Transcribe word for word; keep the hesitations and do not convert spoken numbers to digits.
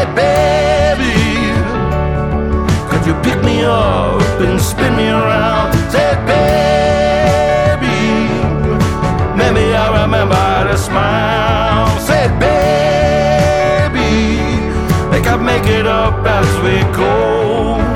Said, baby, could you pick me up and spin me around? Said, baby, maybe I remember the smile. Said, baby, think I'll make it up as we go.